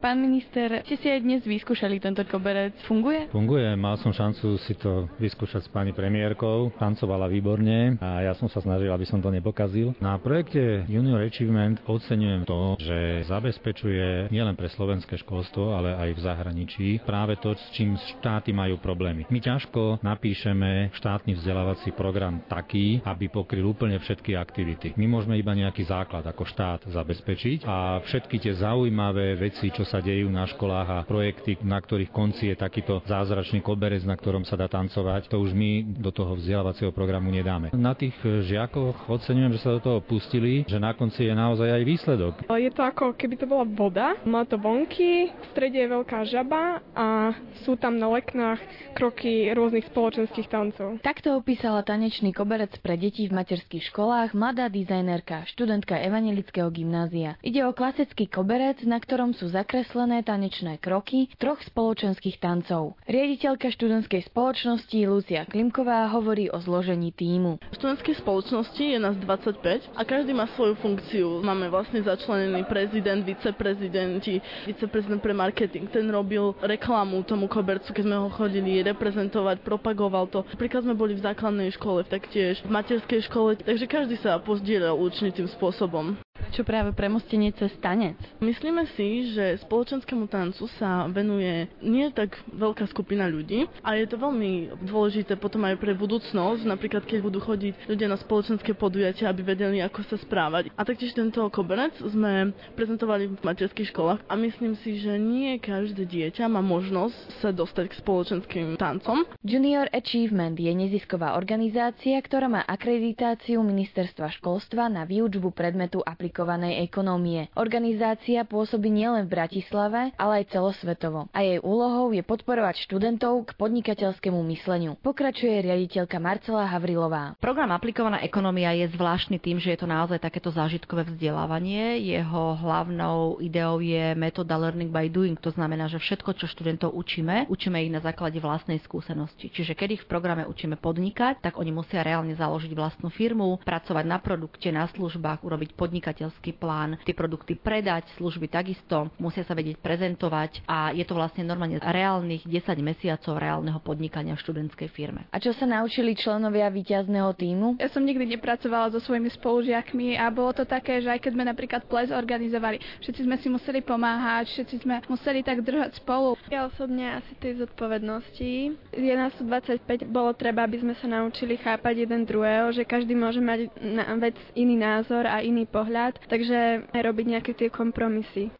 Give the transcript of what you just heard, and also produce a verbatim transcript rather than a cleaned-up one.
Pán minister, ste si aj dnes vyskúšali tento koberec. Funguje? Funguje, mal som šancu si to vyskúšať s pani premiérkou. Tancovala výborne a ja som sa snažil, aby som to nepokazil. Na projekte Junior Achievement oceňujem to, že zabezpečuje nielen pre slovenské školstvo, ale aj v zahraničí práve to, s čím štáty majú problémy. My ťažko napíšeme štátny vzdelávací program taký, aby pokryl úplne všetky aktivity. My môžeme iba nejaký základ ako štát zabezpečiť a všetky tie zaujímavé veci, čo sa dejú na školách a projekty, na ktorých konci je takýto zázračný koberec, na ktorom sa dá tancovať, to už my do toho vzdelávacieho programu nedáme. Na tých žiakoch oceňujem, že sa do toho pustili, že na konci je naozaj aj výsledok. Je to ako keby to bola voda, má to vonky, v strede je veľká žaba a sú tam na leknách kroky rôznych spoločenských tancov. Takto opísala tanečný koberec pre deti v materských školách mladá dizajnerka, študentka Evanjelického gymnázia. Ide o klasický koberec, na ktorom sú zakreslené tanečné kroky troch spoločenských tancov. Riaditeľka študentskej spoločnosti Lucia Klimková hovorí o zložení tímu. V študentskej spoločnosti je nás dvadsaťpäť a každý má svoju funkciu. Máme vlastne začlenený prezident, viceprezidenti, viceprezident pre marketing. Ten robil reklamu tomu kobercu, keď sme ho chodili reprezentovať, propagoval to. Napríklad sme boli v základnej škole, taktiež v materskej škole, takže každý sa pozdieľal určitým spôsobom. Čo práve premostenie cez tanec? Myslíme si, že spoločenskému tancu sa venuje nie tak veľká skupina ľudí a je to veľmi dôležité potom aj pre budúcnosť, napríklad keď budú chodiť ľudia na spoločenské podujatia, aby vedeli, ako sa správať. A taktiež tento koberec sme prezentovali v materských školách a myslím si, že nie každé dieťa má možnosť sa dostať k spoločenským tancom. Junior Achievement je nezisková organizácia, ktorá má akreditáciu Ministerstva školstva na výučbu predmetu aplikovanej ekonómie. Organizácia pôsobí nielen v Bratislave, ale aj celosvetovo. A jej úlohou je podporovať študentov k podnikateľskému mysleniu. Pokračuje riaditeľka Marcela Havrilová. Program aplikovaná ekonómia je zvláštny tým, že je to naozaj takéto zážitkové vzdelávanie. Jeho hlavnou ideou je metóda learning by doing. To znamená, že všetko, čo študentov učíme, učíme ich na základe vlastnej skúsenosti. Čiže keď ich v programe učíme podnikať, tak oni musia reálne založiť vlastnú firmu, pracovať na produkte, na službách, urobiť podnikateľský plán, tie produkty predať, služby takisto, musia sa vedieť prezentovať a je to vlastne normálne reálnych desať mesiacov reálneho podnikania v študentskej firme. A čo sa naučili členovia víťazného tímu? Ja som nikdy nepracovala so svojimi spolužiakmi a bolo to také, že aj keď sme napríklad ples organizovali, všetci sme si museli pomáhať, všetci sme museli tak držať spolu. Ja osobne asi tej zodpovednosti. Je nás tu dvadsaťpäť, bolo treba, aby sme sa naučili chápať jeden druhého, že každý môže mať na vec iný názor a iný pohľad, takže aj robiť nejaké tie kompromisy.